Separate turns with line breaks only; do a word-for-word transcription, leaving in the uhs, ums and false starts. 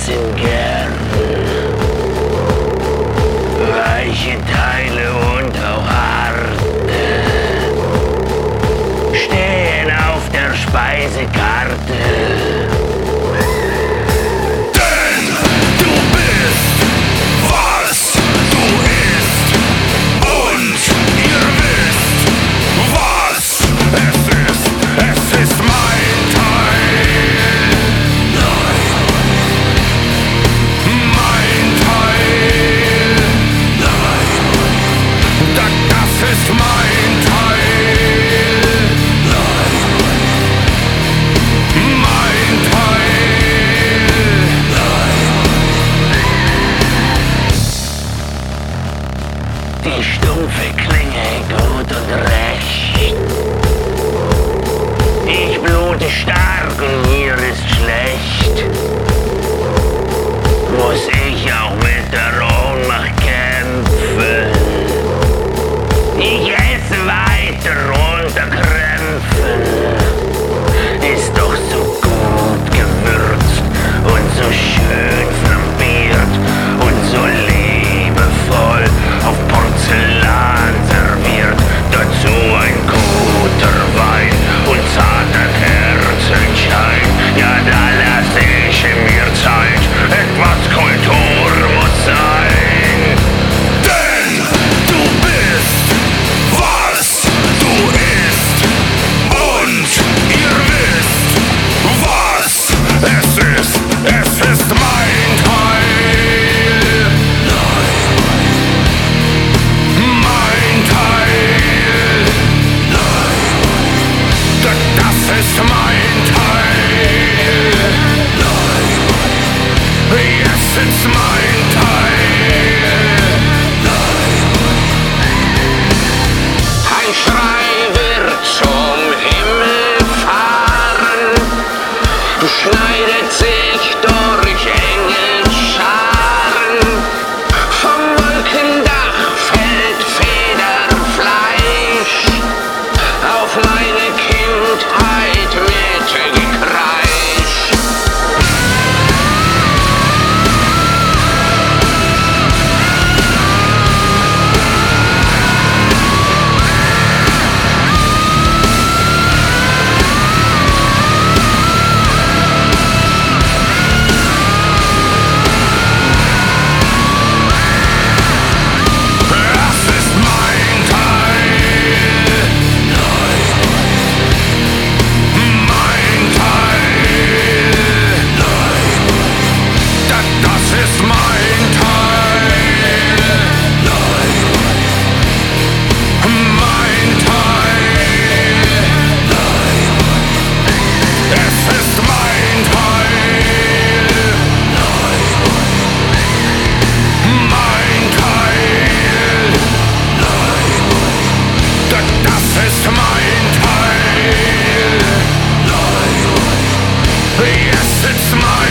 wachsen gern. Weiche Teile und auch harte stehen auf der Speisekarte.
Denn du bist, was du isst. Und ihr wisst, was es ist. Es ist mein Teil. Nein. Mein Teil. Nein. Da, das ist mein Teil. Nein. Mein Teil. Nein.
Die stumpfe Klinge, gut und recht. Ich blute stark und mir ist schlecht. Muss ich auch mit der Ohnmacht kämpfen? Ich esse weiter unter Krämpfen. Ist doch so gut gewürzt und so schön flambiert und so liebevoll auf Porzellan serviert. Dazu ein guter Wein und zarter Kerzenschein. Ja, da lasse ich mir Zeit. Etwas Kultur muss sein.
Denn du bist, was du isst. Und ihr wisst, was es ist. Es ist mein Teil. Nein. Mein Teil. Nein. Da, das ist mein Teil. Nein. Yes, it's mein Teil.
Ein Schrei wird zum Himmel fahren, schneidet sich durch Engelscharen. Vom Wolkendach fällt Federfleisch auf meine Kindheit mit Gekreisch.
Das ist mein Teil. Mein Teil. Da, das ist mein Teil. Mein Teil. Es ist mein Teil. Mein Teil. Da, das ist mein Teil. Yes, it's mein